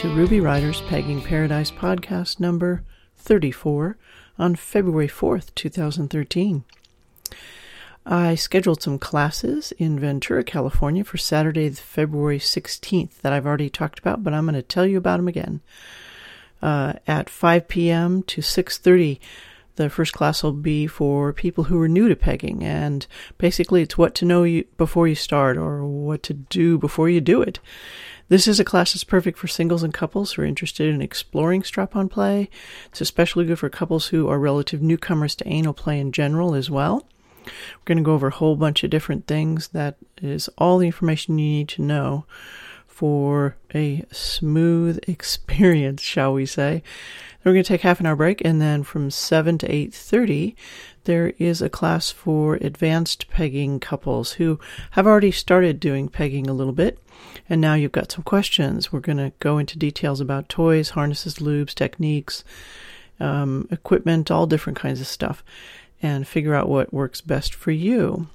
to Ruby Riders Pegging Paradise podcast number 34 on February 4th, 2013. I scheduled some classes in Ventura, California for Saturday, February 16th that I've already talked about, but I'm going to tell you about them again. At 5 p.m. to 6:30, the first class will be for people who are new to pegging, and basically it's what to know before you start or what to do before you do it. This is a class that's perfect for singles and couples who are interested in exploring strap-on play. It's especially good for couples who are relative newcomers to anal play in general as well. We're going to go over a whole bunch of different things. That is all the information you need to know for a smooth experience, shall we say. We're going to take half an hour break, and then from 7 to 8:30, there is a class for advanced pegging couples who have already started doing pegging a little bit, and now you've got some questions. We're going to go into details about toys, harnesses, lubes, techniques, equipment, all different kinds of stuff, and figure out what works best for you.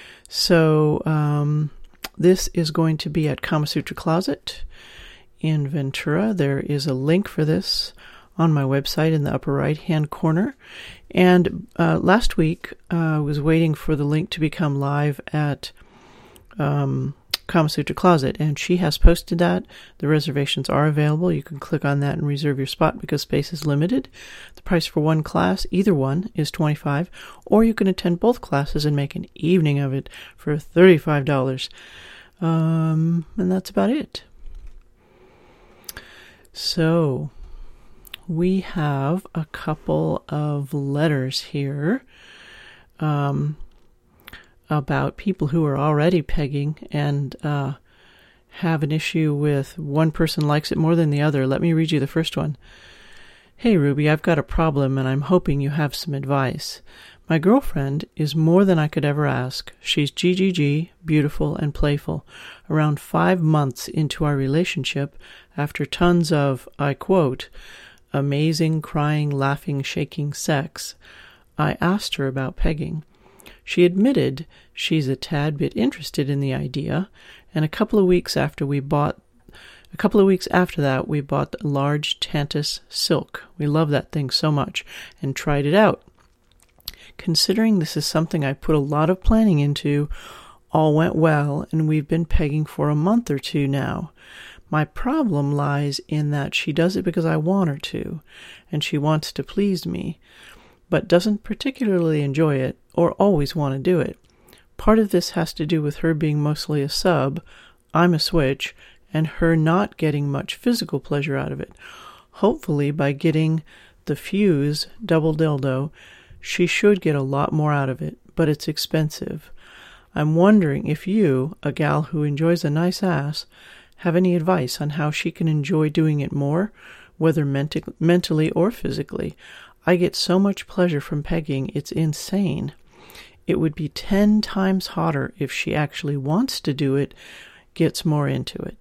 So this is going to be at Kama Sutra Closet in Ventura. There is a link for this on my website in the upper right-hand corner. And last week, I was waiting for the link to become live at Kama Sutra Closet, and she has posted that. The reservations are available. You can click on that and reserve your spot because space is limited. The price for one class, either one, is $25, or you can attend both classes and make an evening of it for $35. And that's about it. So we have a couple of letters here about people who are already pegging and have an issue with one person likes it more than the other. Let me read you the first one. Hey, Ruby, I've got a problem and I'm hoping you have some advice. My girlfriend is more than I could ever ask. She's GGG, beautiful and playful. Around 5 months into our relationship, after tons of, I quote, amazing, crying, laughing, shaking sex, I asked her about pegging. She admitted she's a tad bit interested in the idea, and a couple of weeks after that, we bought the large Tantus silk. We love that thing so much, and tried it out. Considering this is something I put a lot of planning into, all went well, and we've been pegging for a month or two now. My problem lies in that she does it because I want her to, and she wants to please me, but doesn't particularly enjoy it or always want to do it. Part of this has to do with her being mostly a sub, I'm a switch, and her not getting much physical pleasure out of it. Hopefully, by getting the Fuse double dildo, she should get a lot more out of it, but it's expensive. I'm wondering if you, a gal who enjoys a nice ass, have any advice on how she can enjoy doing it more, whether mentally or physically. I get so much pleasure from pegging, it's insane. It would be 10 times hotter if she actually wants to do it, gets more into it.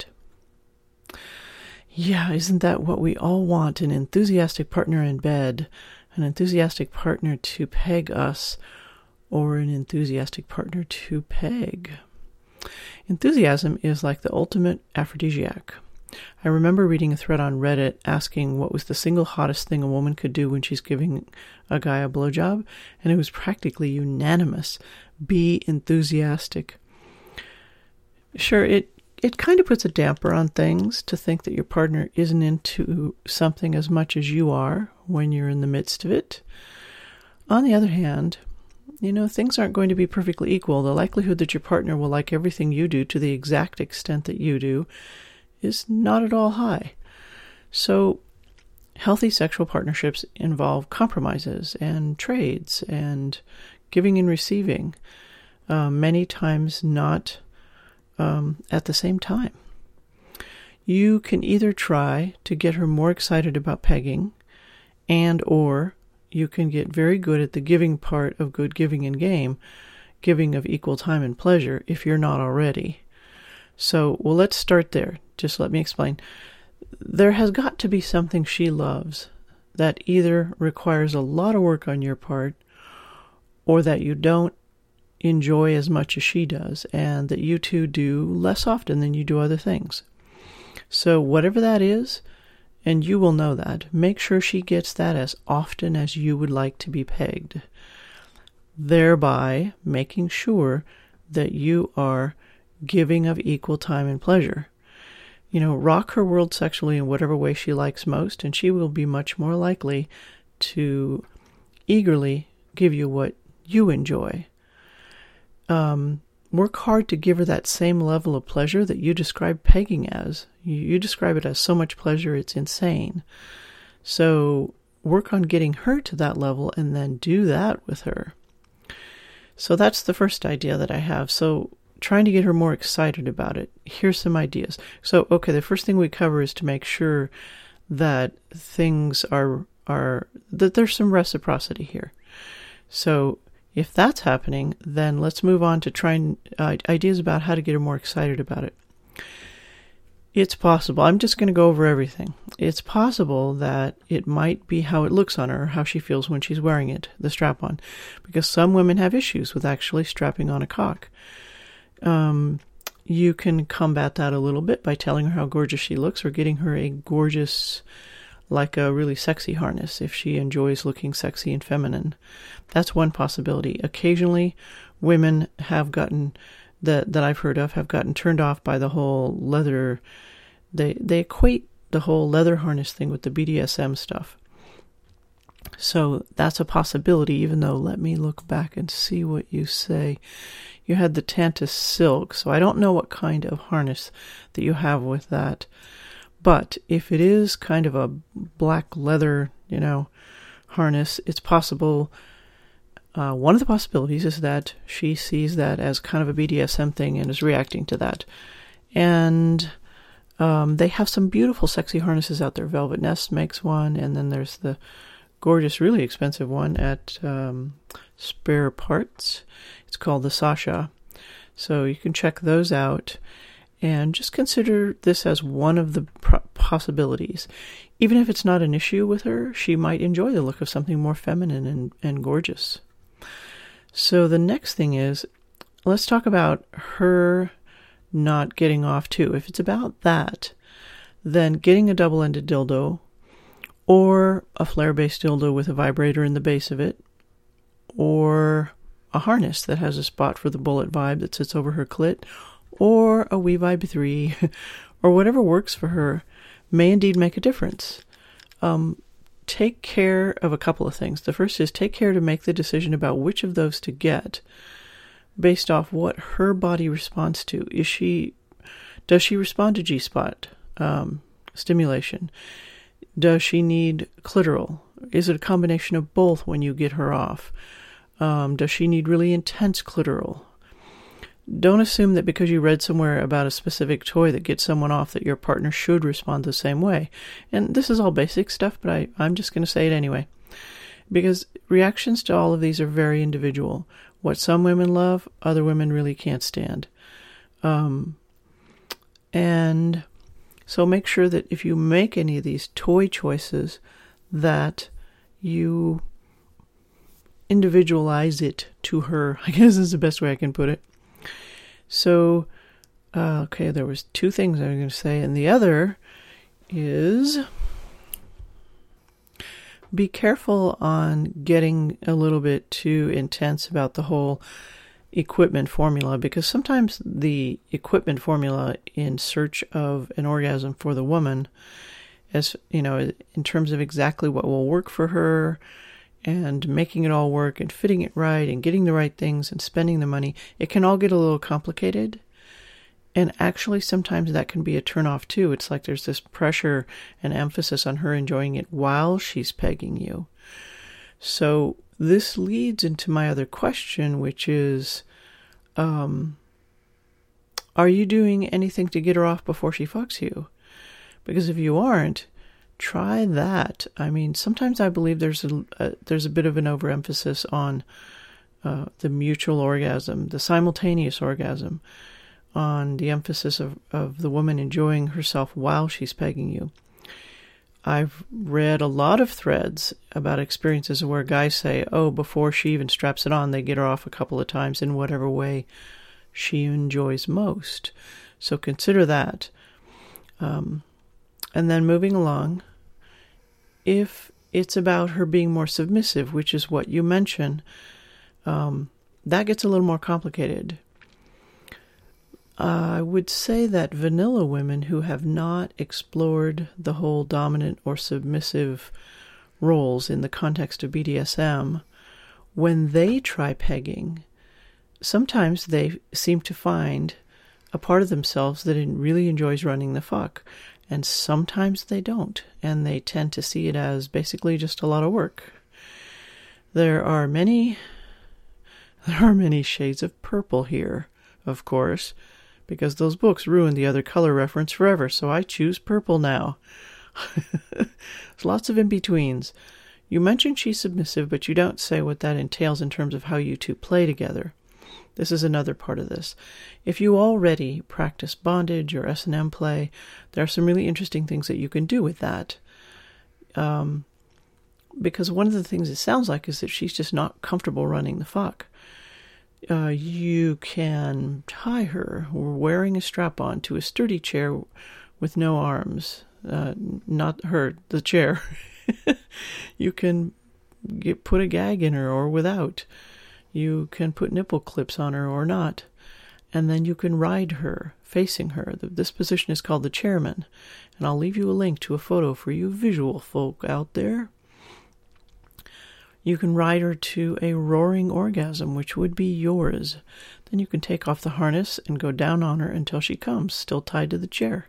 Yeah, isn't that what we all want? An enthusiastic partner in bed, an enthusiastic partner to peg us, or an enthusiastic partner to peg. Enthusiasm is like the ultimate aphrodisiac. I remember reading a thread on Reddit asking what was the single hottest thing a woman could do when she's giving a guy a blowjob, and it was practically unanimous. Be enthusiastic. Sure, it kind of puts a damper on things to think that your partner isn't into something as much as you are when you're in the midst of it. On the other hand, things aren't going to be perfectly equal. The likelihood that your partner will like everything you do to the exact extent that you do is not at all high. So, healthy sexual partnerships involve compromises and trades and giving and receiving, many times not at the same time. You can either try to get her more excited about pegging, and or you can get very good at the giving part of good giving and game, giving of equal time and pleasure if you're not already. So, let's start there. Just let me explain. There has got to be something she loves that either requires a lot of work on your part or that you don't enjoy as much as she does, and that you two do less often than you do other things. So whatever that is, And you will know that. Make sure she gets that as often as you would like to be pegged, thereby making sure that you are giving of equal time and pleasure. Rock her world sexually in whatever way she likes most, and she will be much more likely to eagerly give you what you enjoy. Work hard to give her that same level of pleasure that you describe pegging as. You describe it as so much pleasure, it's insane. So work on getting her to that level and then do that with her. So that's the first idea that I have. So trying to get her more excited about it. Here's some ideas. So, okay, the first thing we cover is to make sure that things that there's some reciprocity here. So if that's happening, then let's move on to trying ideas about how to get her more excited about it. It's possible. I'm just going to go over everything. It's possible that it might be how it looks on her, how she feels when she's wearing it, the strap-on, because some women have issues with actually strapping on a cock. You can combat that a little bit by telling her how gorgeous she looks, or getting her a gorgeous, like a really sexy harness if she enjoys looking sexy and feminine. That's one possibility. Occasionally, women have gotten, that I've heard of, have gotten turned off by the whole leather. They equate the whole leather harness thing with the BDSM stuff. So that's a possibility, even though, let me look back and see what you say. You had the Tantus silk, so I don't know what kind of harness that you have with that. But if it is kind of a black leather, harness, it's possible. One of the possibilities is that she sees that as kind of a BDSM thing and is reacting to that. And they have some beautiful, sexy harnesses out there. Velvet Nest makes one, and then there's the gorgeous, really expensive one at Spare Parts. It's called the Sasha. So you can check those out. And just consider this as one of the possibilities. Even if it's not an issue with her, she might enjoy the look of something more feminine and gorgeous. So the next thing is, let's talk about her not getting off too. If it's about that, then getting a double-ended dildo, or a flare-based dildo with a vibrator in the base of it, or a harness that has a spot for the bullet vibe that sits over her clit, or a WeVibe 3, or whatever works for her, may indeed make a difference. Take care of a couple of things. The first is take care to make the decision about which of those to get based off what her body responds to. Does she respond to G-spot stimulation? Does she need clitoral? Is it a combination of both when you get her off? Does she need really intense clitoral? Don't assume that because you read somewhere about a specific toy that gets someone off that your partner should respond the same way. And this is all basic stuff, but I'm just going to say it anyway. Because reactions to all of these are very individual. What some women love, other women really can't stand. And so make sure that if you make any of these toy choices, that you individualize it to her, I guess is the best way I can put it. So, okay, there was two things I was going to say, and the other is be careful on getting a little bit too intense about the whole equipment formula, because sometimes the equipment formula in search of an orgasm for the woman, as in terms of exactly what will work for her, and making it all work and fitting it right and getting the right things and spending the money, it can all get a little complicated. And actually sometimes that can be a turnoff too. It's like there's this pressure and emphasis on her enjoying it while she's pegging you. So this leads into my other question, which is, are you doing anything to get her off before she fucks you? Because if you aren't, try that. I mean, sometimes I believe there's a bit of an overemphasis on the mutual orgasm, the simultaneous orgasm, on the emphasis of the woman enjoying herself while she's pegging you. I've read a lot of threads about experiences where guys say, before she even straps it on, they get her off a couple of times in whatever way she enjoys most. So consider that. And then moving along, if it's about her being more submissive, which is what you mention, that gets a little more complicated. I would say that vanilla women who have not explored the whole dominant or submissive roles in the context of BDSM, when they try pegging, sometimes they seem to find a part of themselves that really enjoys running the fuck, and sometimes they don't, and they tend to see it as basically just a lot of work. There are many shades of purple here, of course, because those books ruined the other color reference forever, so I choose purple now. There's lots of in-betweens. You mentioned she's submissive, but you don't say what that entails in terms of how you two play together. This is another part of this. If you already practice bondage or S&M play, there are some really interesting things that you can do with that. Because one of the things it sounds like is that she's just not comfortable running the fuck. You can tie her wearing a strap-on to a sturdy chair with no arms. Not her, the chair. You can put a gag in her or without. You can put nipple clips on her or not. And then you can ride her, facing her. This position is called the chairman. And I'll leave you a link to a photo for you visual folk out there. You can ride her to a roaring orgasm, which would be yours. Then you can take off the harness and go down on her until she comes, still tied to the chair.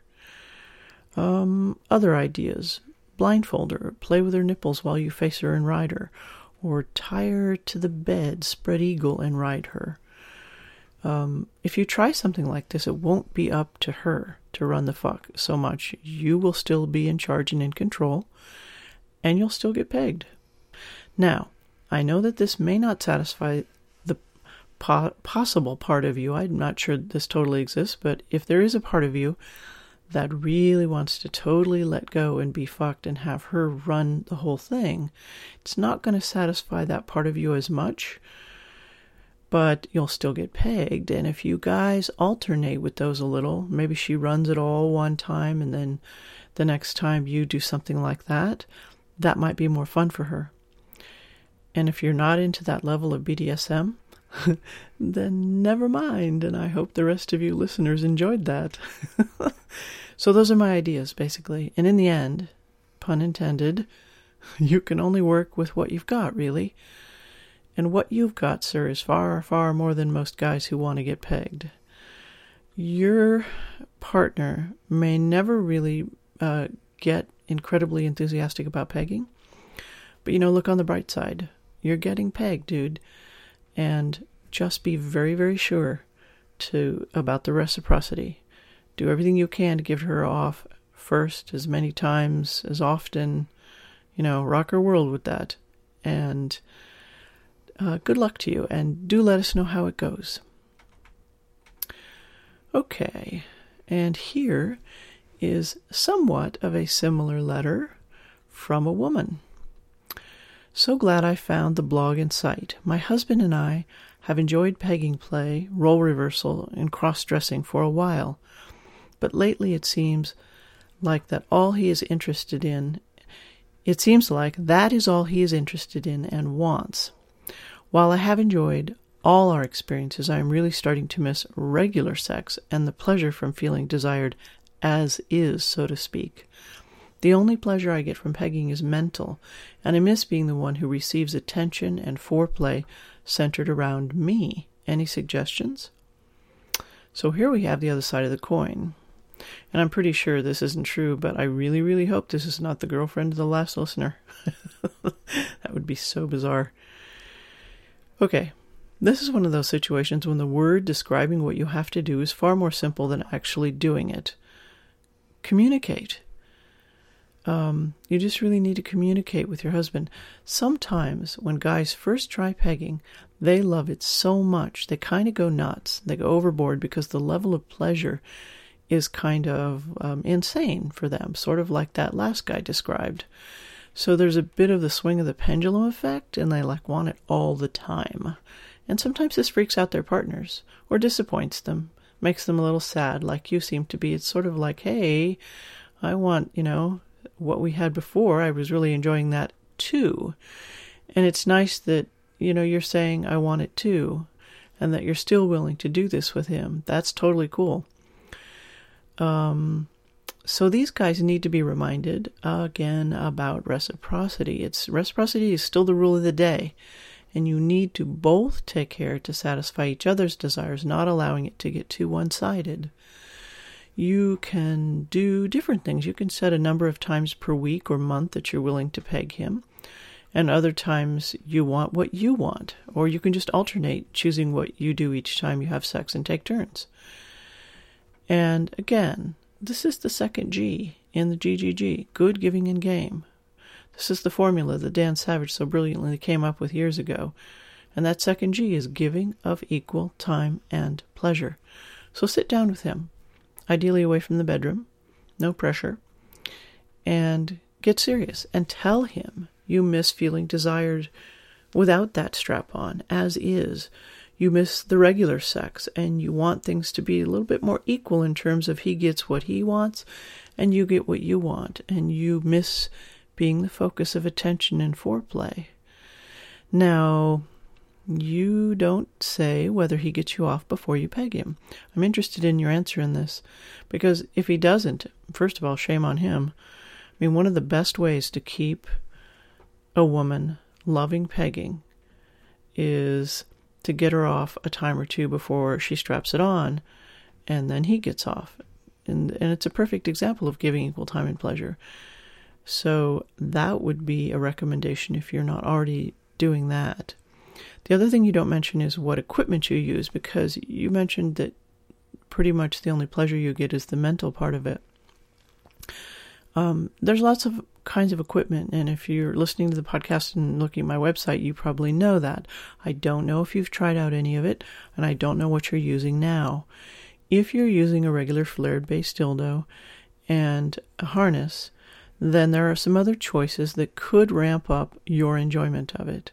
Other ideas. Blindfold her, play with her nipples while you face her and ride her. Or tie her to the bed, spread eagle, and ride her. If you try something like this, it won't be up to her to run the fuck so much. You will still be in charge and in control, and you'll still get pegged. Now, I know that this may not satisfy the possible part of you. I'm not sure this totally exists, but if there is a part of you that really wants to totally let go and be fucked and have her run the whole thing, it's not going to satisfy that part of you as much, but you'll still get pegged. And if you guys alternate with those a little, maybe she runs it all one time and then the next time you do something like that, that might be more fun for her. And if you're not into that level of BDSM, then never mind, and I hope the rest of you listeners enjoyed that. So those are my ideas, basically. And in the end, pun intended, you can only work with what you've got, really. And what you've got, sir, is far, far more than most guys who want to get pegged. Your partner may never really get incredibly enthusiastic about pegging, but, look on the bright side. You're getting pegged, dude. And just be very, very sure about the reciprocity. Do everything you can to give her off first, as many times, as often. Rock her world with that. And good luck to you. And do let us know how it goes. Okay. And here is somewhat of a similar letter from a woman. So glad I found the blog and site. My husband and I have enjoyed pegging play, role reversal, and cross-dressing for a while, but lately it seems like that is all he is interested in and wants. While I have enjoyed all our experiences, I am really starting to miss regular sex and the pleasure from feeling desired as is, so to speak. The only pleasure I get from pegging is mental, and I miss being the one who receives attention and foreplay centered around me. Any suggestions? So here we have the other side of the coin. And I'm pretty sure this isn't true, but I really, really hope this is not the girlfriend of the last listener. That would be so bizarre. Okay, this is one of those situations when the word describing what you have to do is far more simple than actually doing it. Communicate. You just really need to communicate with your husband. Sometimes when guys first try pegging, they love it so much, they kind of go nuts. They go overboard because the level of pleasure is kind of insane for them, sort of like that last guy described. So there's a bit of the swing of the pendulum effect, and they want it all the time. And sometimes this freaks out their partners, or disappoints them, makes them a little sad, like you seem to be. It's sort of like, hey, I want, what we had before, I was really enjoying that too. And it's nice that, you're saying, I want it too, and that you're still willing to do this with him. That's totally cool. So these guys need to be reminded again about reciprocity. Reciprocity is still the rule of the day, and you need to both take care to satisfy each other's desires, not allowing it to get too one-sided. You can do different things. You can set a number of times per week or month that you're willing to peg him, and other times you want what you want, or you can just alternate, choosing what you do each time you have sex and take turns. And again, this is the second G in the GGG, good, giving, and game. This is the formula that Dan Savage so brilliantly came up with years ago. And that second G is giving of equal time and pleasure. So sit down with him, ideally away from the bedroom, no pressure, and get serious and tell him you miss feeling desired without that strap on, as is. You miss the regular sex, and you want things to be a little bit more equal in terms of he gets what he wants, and you get what you want, and you miss being the focus of attention and foreplay. Now, you don't say whether he gets you off before you peg him. I'm interested in your answer in this, because if he doesn't, first of all, shame on him. I mean, one of the best ways to keep a woman loving pegging is to get her off a time or two before she straps it on, and then he gets off. And it's a perfect example of giving equal time and pleasure. So that would be a recommendation if you're not already doing that. The other thing you don't mention is what equipment you use, because you mentioned that pretty much the only pleasure you get is the mental part of it. There's lots of kinds of equipment, and if you're listening to the podcast and looking at my website, you probably know that. I don't know if you've tried out any of it, and I don't know what you're using now. If you're using a regular flared-based dildo and a harness, then there are some other choices that could ramp up your enjoyment of it.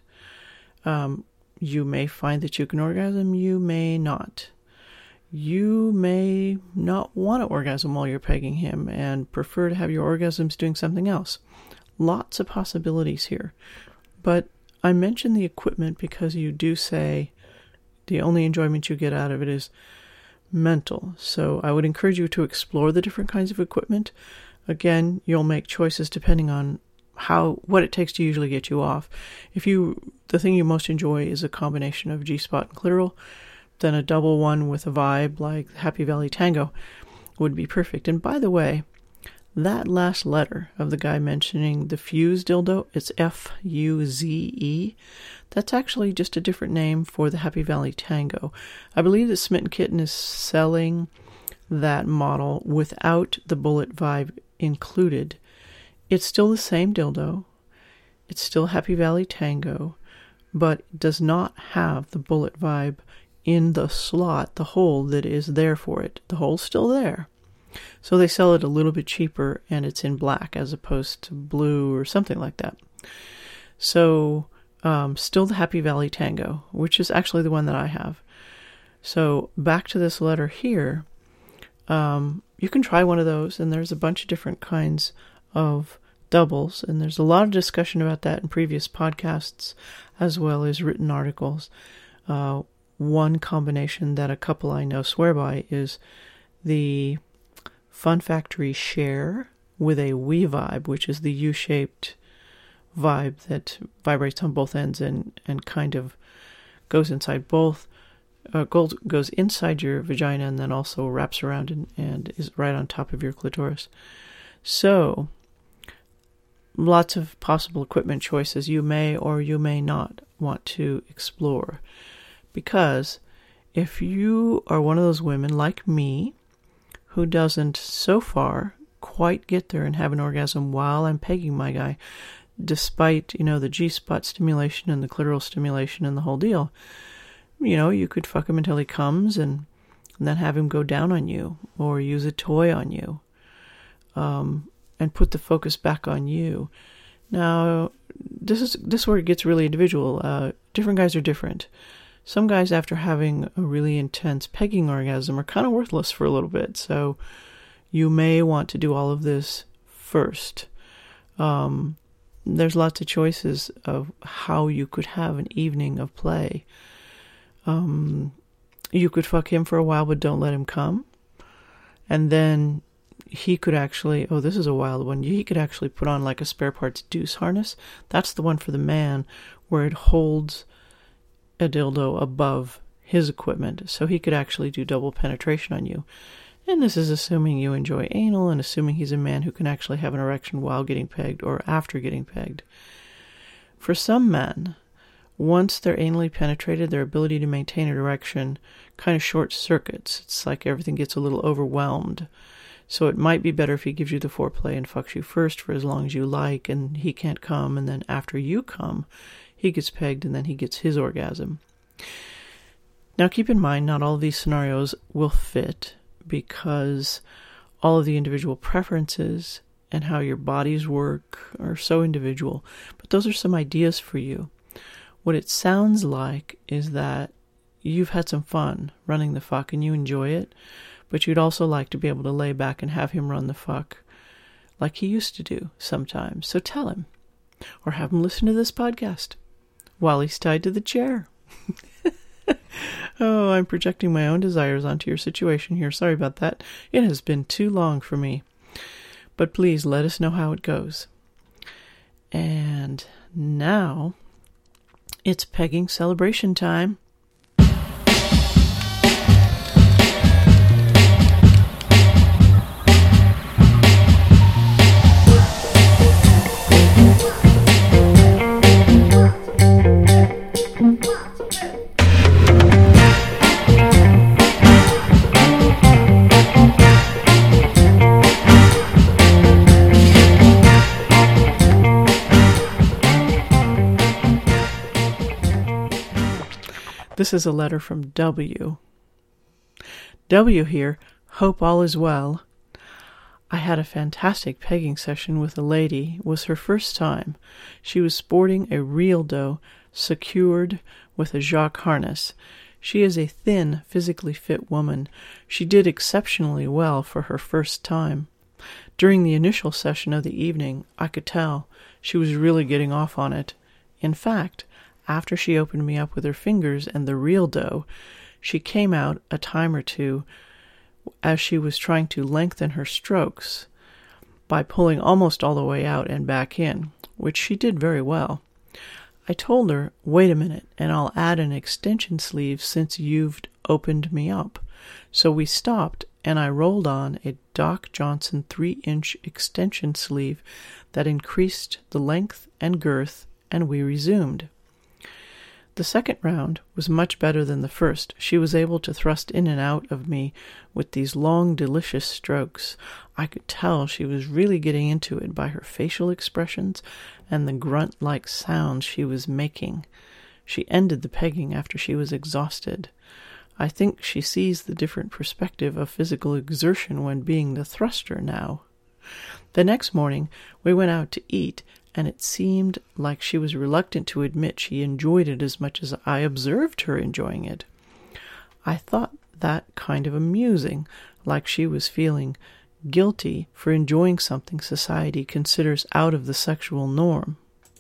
You may find that you can orgasm, you may not. You may not want to orgasm while you're pegging him and prefer to have your orgasms doing something else. Lots of possibilities here. But I mention the equipment because you do say the only enjoyment you get out of it is mental. So I would encourage you to explore the different kinds of equipment. Again, you'll make choices depending on what it takes to usually get you off. If the thing you most enjoy is a combination of G-spot and clitoral, then a double one with a vibe like Happy Valley Tango would be perfect. And by the way, that last letter of the guy mentioning the Fuse dildo, it's F-U-Z-E. That's actually just a different name for the Happy Valley Tango. I believe that Smitten Kitten is selling that model without the bullet vibe included. It's still the same dildo. It's still Happy Valley Tango, but it does not have the bullet vibe in the slot, the hole that is there for it. The hole's still there. So they sell it a little bit cheaper, and it's in black as opposed to blue or something like that. So still the Happy Valley Tango, which is actually the one that I have. So back to this letter here, you can try one of those, and there's a bunch of different kinds of doubles, and there's a lot of discussion about that in previous podcasts as well as written articles. One combination that a couple I know swear by is the Fun Factory Share with a We Vibe, which is the U-shaped vibe that vibrates on both ends and kind of goes inside goes inside your vagina and then also wraps around and is right on top of your clitoris. So, lots of possible equipment choices you may or you may not want to explore. Because if you are one of those women like me who doesn't so far quite get there and have an orgasm while I'm pegging my guy, despite, the G-spot stimulation and the clitoral stimulation and the whole deal, you could fuck him until he comes and then have him go down on you or use a toy on you and put the focus back on you. Now, this is where it gets really individual. Different guys are different. Some guys, after having a really intense pegging orgasm, are kind of worthless for a little bit. So you may want to do all of this first. There's lots of choices of how you could have an evening of play. You could fuck him for a while, but don't let him come. And then he could actually, oh, this is a wild one. He could actually put on like a spare parts deuce harness. That's the one for the man where it holds a dildo above his equipment. So he could actually do double penetration on you. And this is assuming you enjoy anal and assuming he's a man who can actually have an erection while getting pegged or after getting pegged. For some men, once they're anally penetrated, their ability to maintain an erection kind of short circuits. It's like everything gets a little overwhelmed. So it might be better if he gives you the foreplay and fucks you first for as long as you like, and he can't come, and then after you come, he gets pegged and then he gets his orgasm. Now keep in mind, not all of these scenarios will fit, because all of the individual preferences and how your bodies work are so individual. But those are some ideas for you. What it sounds like is that you've had some fun running the fuck and you enjoy it, but you'd also like to be able to lay back and have him run the fuck like he used to do sometimes. So tell him, or have him listen to this podcast while he's tied to the chair. Oh, I'm projecting my own desires onto your situation here. Sorry about that. It has been too long for me. But please let us know how it goes. And now it's pegging celebration time. This is a letter from W. W here. Hope all is well. I had a fantastic pegging session with a lady. It was her first time. She was sporting a Real-Do secured with a Jacques harness. She is a thin, physically fit woman. She did exceptionally well for her first time. During the initial session of the evening, I could tell she was really getting off on it. In fact, after she opened me up with her fingers and the Real-Do, she came out a time or two as she was trying to lengthen her strokes by pulling almost all the way out and back in, which she did very well. I told her, wait a minute, and I'll add an extension sleeve since you've opened me up. So we stopped, and I rolled on a Doc Johnson 3-inch extension sleeve that increased the length and girth, and we resumed. The second round was much better than the first. She was able to thrust in and out of me with these long, delicious strokes. I could tell she was really getting into it by her facial expressions and the grunt-like sounds she was making. She ended the pegging after she was exhausted. I think she sees the different perspective of physical exertion when being the thruster now. The next morning, we went out to eat, and it seemed like she was reluctant to admit she enjoyed it as much as I observed her enjoying it. I thought that kind of amusing, like she was feeling guilty for enjoying something society considers out of the sexual norm.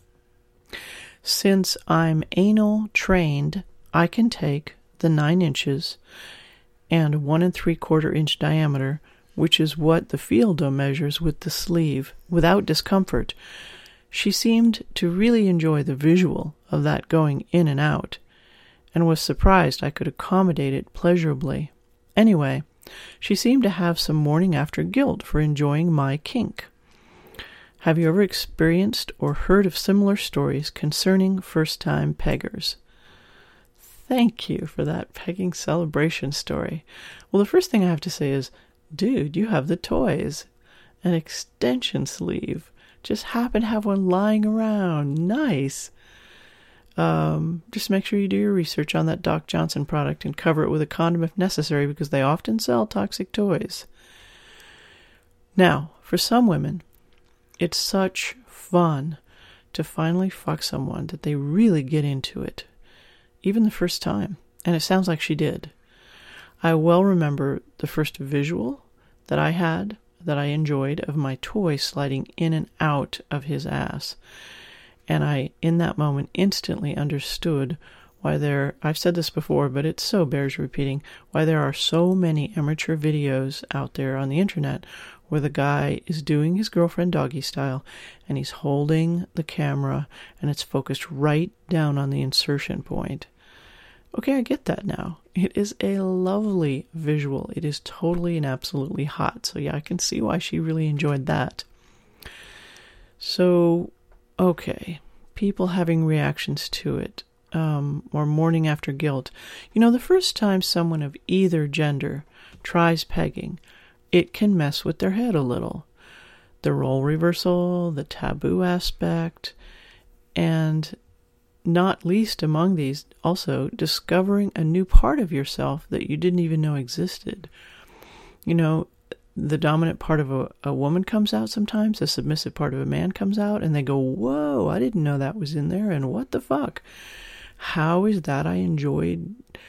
Since I'm anal trained, I can take the 9 inches and 1 3/4 inch diameter, which is what the Real-Do measures with the sleeve, without discomfort. She seemed to really enjoy the visual of that going in and out, and was surprised I could accommodate it pleasurably. Anyway, she seemed to have some morning after guilt for enjoying my kink. Have you ever experienced or heard of similar stories concerning first-time peggers? Thank you for that pegging celebration story. Well, the first thing I have to say is, dude, you have the toys. An extension sleeve. Just happen to have one lying around. Nice. Just make sure you do your research on that Doc Johnson product and cover it with a condom if necessary, because they often sell toxic toys. Now, for some women, it's such fun to finally fuck someone that they really get into it, even the first time. And it sounds like she did. I well remember the first visual that I had that I enjoyed of my toy sliding in and out of his ass. And I, in that moment, instantly understood why I've said this before, but it so bears repeating, why there are so many amateur videos out there on the internet where the guy is doing his girlfriend doggy style and he's holding the camera and it's focused right down on the insertion point. Okay, I get that now. It is a lovely visual. It is totally and absolutely hot. So yeah, I can see why she really enjoyed that. So, okay, people having reactions to it. Or mourning after guilt. The first time someone of either gender tries pegging, it can mess with their head a little. The role reversal, the taboo aspect, and not least among these, also discovering a new part of yourself that you didn't even know existed. The dominant part of a woman comes out sometimes, the submissive part of a man comes out, and they go, whoa, I didn't know that was in there, and what the fuck? How is it that I enjoyed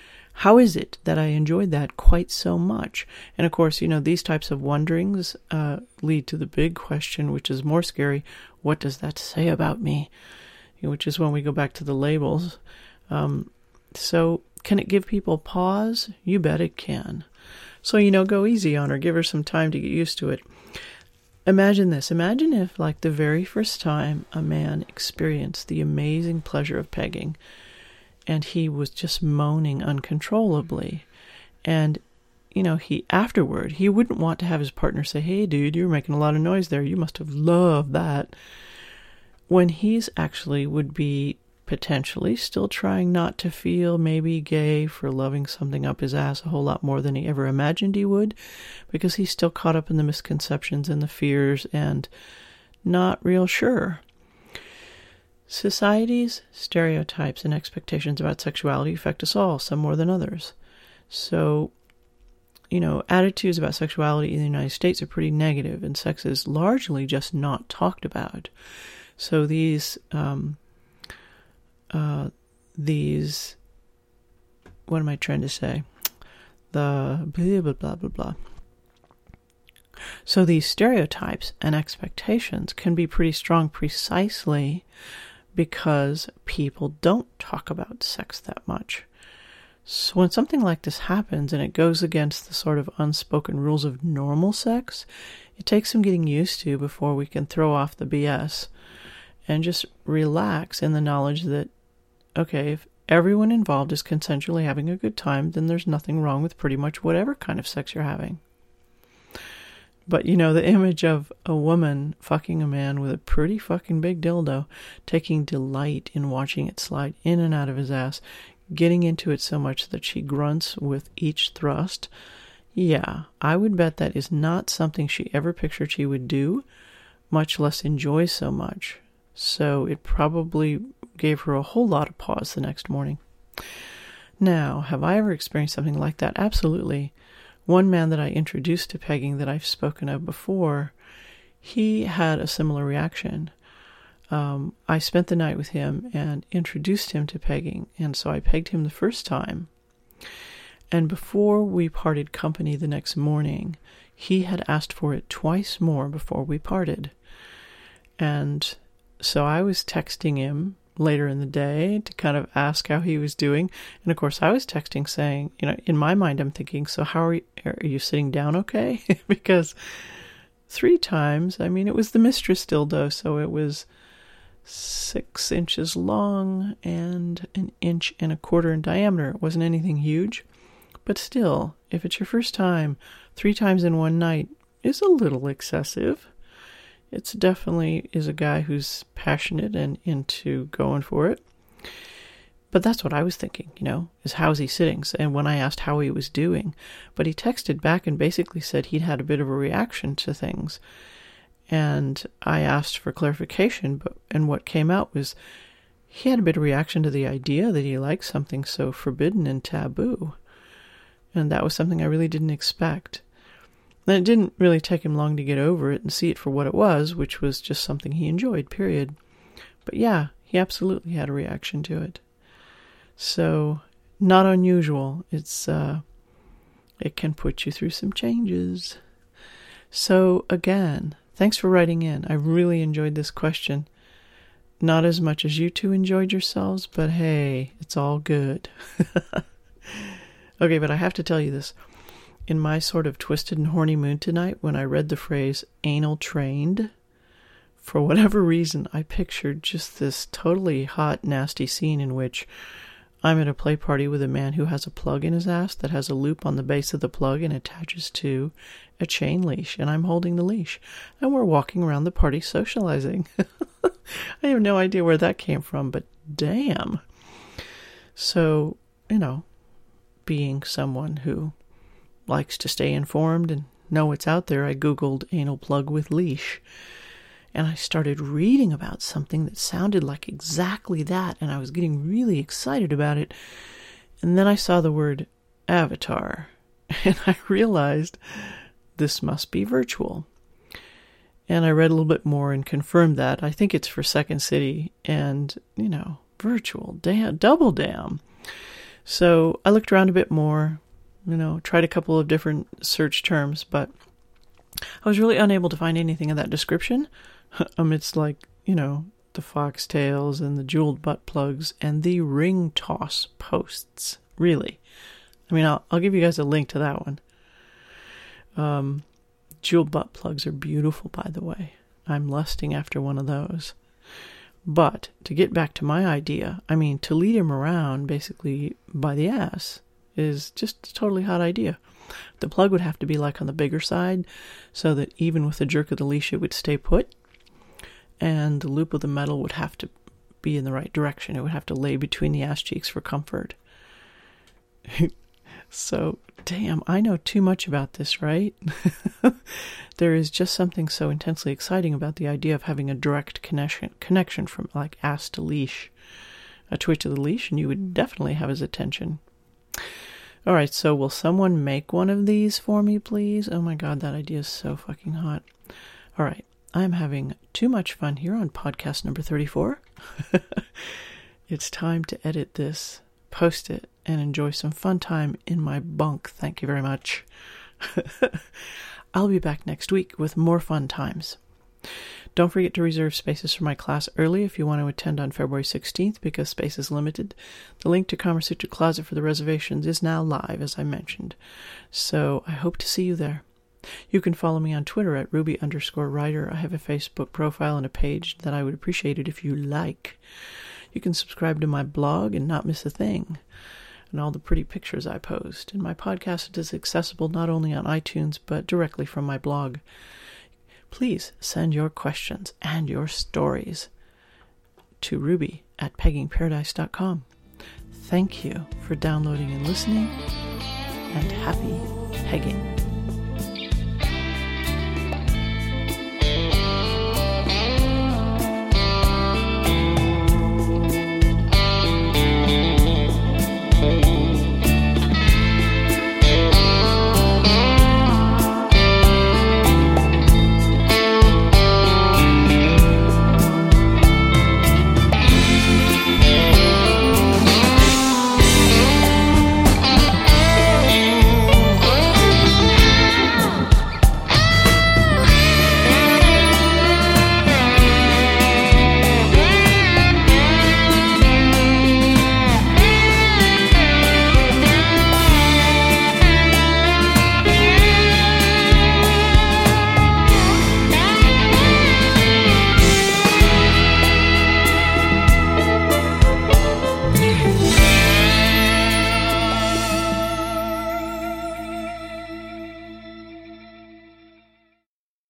that quite so much? And of course, these types of wonderings lead to the big question, which is more scary. What does that say about me? Which is when we go back to the labels. So can it give people pause? You bet it can. So, go easy on her. Give her some time to get used to it. Imagine this. Imagine if, like the very first time a man experienced the amazing pleasure of pegging, and he was just moaning uncontrollably. And, afterward, he wouldn't want to have his partner say, hey, dude, you were making a lot of noise there. You must have loved that. When he's actually would be potentially still trying not to feel maybe gay for loving something up his ass a whole lot more than he ever imagined he would, because he's still caught up in the misconceptions and the fears and not real sure. Society's stereotypes and expectations about sexuality affect us all, some more than others. So, attitudes about sexuality in the United States are pretty negative, and sex is largely just not talked about. So these, what am I trying to say? The blah, blah, blah, blah, blah. So these stereotypes and expectations can be pretty strong precisely because people don't talk about sex that much. So when something like this happens and it goes against the sort of unspoken rules of normal sex, it takes some getting used to before we can throw off the BS and just relax in the knowledge that, okay, if everyone involved is consensually having a good time, then there's nothing wrong with pretty much whatever kind of sex you're having. But, the image of a woman fucking a man with a pretty fucking big dildo, taking delight in watching it slide in and out of his ass, getting into it so much that she grunts with each thrust, yeah, I would bet that is not something she ever pictured she would do, much less enjoy so much. So it probably gave her a whole lot of pause the next morning. Now, have I ever experienced something like that? Absolutely. One man that I introduced to pegging that I've spoken of before, he had a similar reaction. I spent the night with him and introduced him to pegging, and so I pegged him the first time. And before we parted company the next morning, he had asked for it twice more before we parted. And so I was texting him later in the day to kind of ask how he was doing. And of course I was texting saying, in my mind I'm thinking, so how are you sitting down okay? Because 3 times, it was the mistress dildo, so it was 6 inches long and 1.25 inches in diameter. It wasn't anything huge, but still, if it's your first time, 3 times in one night is a little excessive. It's definitely is a guy who's passionate and into going for it. But that's what I was thinking, is how's he sitting? And when I asked how he was doing, but he texted back and basically said he'd had a bit of a reaction to things. And I asked for clarification, and what came out was he had a bit of reaction to the idea that he liked something so forbidden and taboo. And that was something I really didn't expect. And it didn't really take him long to get over it and see it for what it was, which was just something he enjoyed, period. But yeah, he absolutely had a reaction to it. So, not unusual. It can put you through some changes. So again, thanks for writing in. I really enjoyed this question. Not as much as you two enjoyed yourselves, but hey, it's all good. Okay, but I have to tell you this. In my sort of twisted and horny mood tonight, when I read the phrase anal trained, for whatever reason, I pictured just this totally hot, nasty scene in which I'm at a play party with a man who has a plug in his ass that has a loop on the base of the plug and attaches to a chain leash, and I'm holding the leash, and we're walking around the party socializing. I have no idea where that came from, but damn. So, being someone who likes to stay informed and know what's out there, I Googled anal plug with leash. And I started reading about something that sounded like exactly that, and I was getting really excited about it. And then I saw the word avatar, and I realized this must be virtual. And I read a little bit more and confirmed that. I think it's for Second City, and, virtual, damn, double damn. So I looked around a bit more, tried a couple of different search terms, but I was really unable to find anything of that description amidst, the foxtails and the jeweled butt plugs and the ring toss posts. Really. I'll give you guys a link to that one. Jeweled butt plugs are beautiful, by the way. I'm lusting after one of those. But to get back to my idea, to lead him around basically by the ass is just a totally hot idea. The plug would have to be on the bigger side so that even with the jerk of the leash it would stay put, and the loop of the metal would have to be in the right direction. It would have to lay between the ass cheeks for comfort. So, damn, I know too much about this, right? There is just something so intensely exciting about the idea of having a direct connection from ass to leash. A twitch of the leash and you would definitely have his attention. All right, so will someone make one of these for me, please? Oh my God, that idea is so fucking hot. All right, I'm having too much fun here on podcast number 34. It's time to edit this, post it, and enjoy some fun time in my bunk. Thank you very much. I'll be back next week with more fun times. Don't forget to reserve spaces for my class early if you want to attend on February 16th because space is limited. The link to Kama Sutra Closet for the reservations is now live, as I mentioned. So I hope to see you there. You can follow me on Twitter at Ruby_writer. I have a Facebook profile and a page that I would appreciate it if you like. You can subscribe to my blog and not miss a thing, and all the pretty pictures I post. And my podcast is accessible not only on iTunes, but directly from my blog. Please send your questions and your stories to ruby@peggingparadise.com. Thank you for downloading and listening, and happy pegging.